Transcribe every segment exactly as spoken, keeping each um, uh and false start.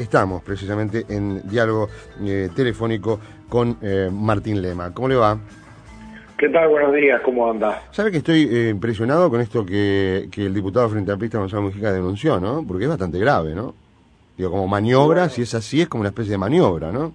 estamos precisamente en diálogo eh, telefónico con eh, Martín Lema. ¿Cómo le va? ¿Qué tal? Buenos días, ¿cómo anda? Sabe que estoy eh, impresionado con esto que, que el diputado Frente Amplista Gonzalo Mujica denunció, ¿no? Porque es bastante grave, ¿no? Digo, como maniobra, Bueno, si es así, es como una especie de maniobra, ¿no?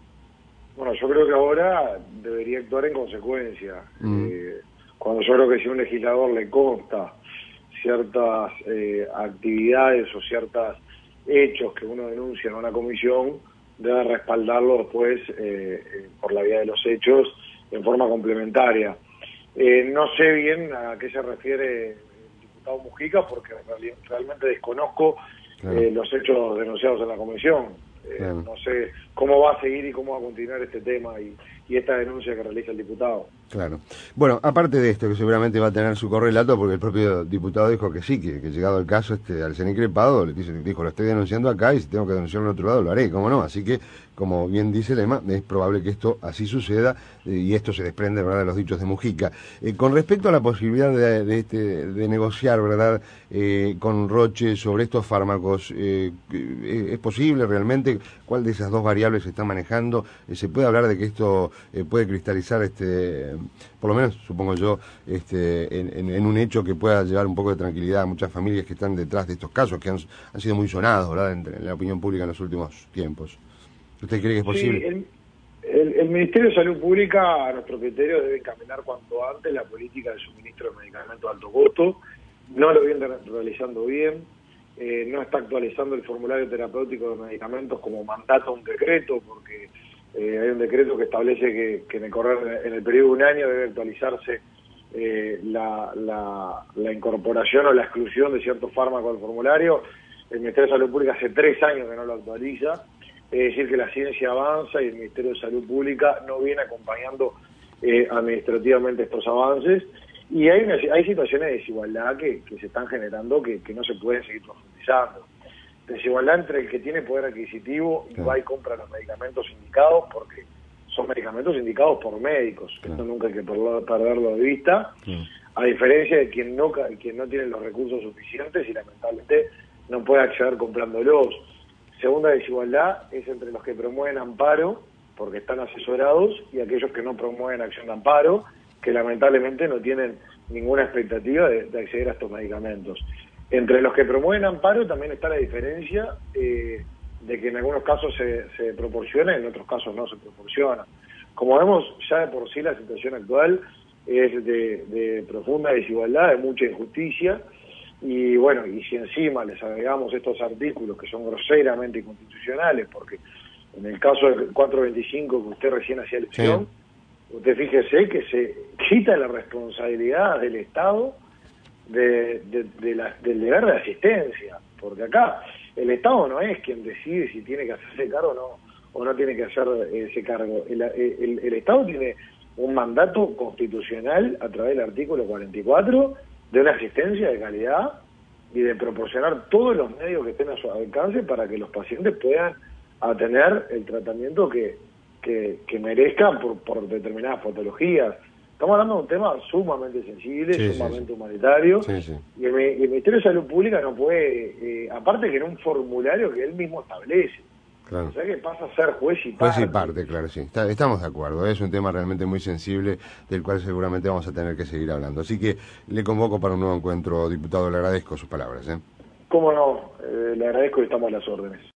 bueno, yo creo que ahora debería actuar en consecuencia. Mm. Eh, cuando yo creo que si a un legislador le consta ciertas eh, actividades o ciertos hechos que uno denuncia en una comisión, debe respaldarlo después eh, eh, por la vía de los hechos en forma complementaria. Eh, no sé bien a qué se refiere el diputado Mujica porque real, realmente desconozco Claro. eh, los hechos denunciados en la comisión. Eh, Claro. No sé cómo va a seguir y cómo va a continuar este tema y, y esta denuncia que realiza el diputado. Claro. Bueno, aparte de esto, que seguramente va a tener su correlato, porque el propio diputado dijo que sí, que, que llegado el caso este al ser increpado, le dice, dijo, lo estoy denunciando acá y si tengo que denunciarlo en otro lado lo haré, ¿cómo no? Así que, como bien dice Lema, es probable que esto así suceda eh, y esto se desprende, ¿verdad?, de los dichos de Mujica. Eh, con respecto a la posibilidad de, de, este, de negociar, ¿verdad?, eh, con Roche sobre estos fármacos, eh, ¿es posible realmente? ¿Cuál de esas dos variables se está manejando? Eh, ¿Se puede hablar de que esto eh, puede cristalizar, este, por lo menos, supongo yo, este, en, en, en un hecho que pueda llevar un poco de tranquilidad a muchas familias que están detrás de estos casos, que han, han sido muy sonados, ¿verdad?, en, en la opinión pública en los últimos tiempos? ¿Usted cree que es posible? Sí, el, el, el Ministerio de Salud Pública, a nuestro criterio, debe encaminar cuanto antes la política de suministro de medicamentos de alto costo. No lo viene realizando bien, eh, no está actualizando el formulario terapéutico de medicamentos como mandata un decreto, porque eh, hay un decreto que establece que, que en, el correr, en el periodo de un año debe actualizarse eh, la, la, la incorporación o la exclusión de ciertos fármacos del formulario. El Ministerio de Salud Pública hace tres años que no lo actualiza. Es decir, que la ciencia avanza y el Ministerio de Salud Pública no viene acompañando eh, administrativamente estos avances. Y hay, una, hay situaciones de desigualdad que, que se están generando que, que no se pueden seguir profundizando. Desigualdad entre el que tiene poder adquisitivo y va y compra los medicamentos indicados, porque son medicamentos indicados por médicos. Claro. Esto nunca hay que perderlo de vista. Claro. A diferencia de quien no, quien no tiene los recursos suficientes y lamentablemente no puede acceder comprándolos. Segunda desigualdad es entre los que promueven amparo, porque están asesorados, y aquellos que no promueven acción de amparo, que lamentablemente no tienen ninguna expectativa de, de acceder a estos medicamentos. Entre los que promueven amparo también está la diferencia eh, de que en algunos casos se, se proporciona y en otros casos no se proporciona. Como vemos, ya de por sí la situación actual es de, de profunda desigualdad, de mucha injusticia. Y bueno, y si encima les agregamos estos artículos que son groseramente inconstitucionales, porque en el caso del cuatrocientos veinticinco que usted recién hacía alusión, sí. Usted fíjese que se quita la responsabilidad del Estado de, de, de la, del deber de asistencia, porque acá el Estado no es quien decide si tiene que hacerse cargo o no, o no tiene que hacer ese cargo. El, el, el Estado tiene un mandato constitucional a través del artículo cuarenta y cuatro de una asistencia de calidad y de proporcionar todos los medios que estén a su alcance para que los pacientes puedan tener el tratamiento que, que, que merezcan por, por determinadas patologías. Estamos hablando de un tema sumamente sensible, sí, sumamente sí, humanitario, sí, sí. Y, el, el Ministerio de Salud Pública no puede, eh, aparte que en un formulario que él mismo establece, claro. O sea que pasa a ser juez y parte. Juez y parte, claro, sí. Está, estamos de acuerdo. Es un tema realmente muy sensible del cual seguramente vamos a tener que seguir hablando. Así que le convoco para un nuevo encuentro, diputado. Le agradezco sus palabras. ¿eh? Cómo no, eh, le agradezco y estamos a las órdenes.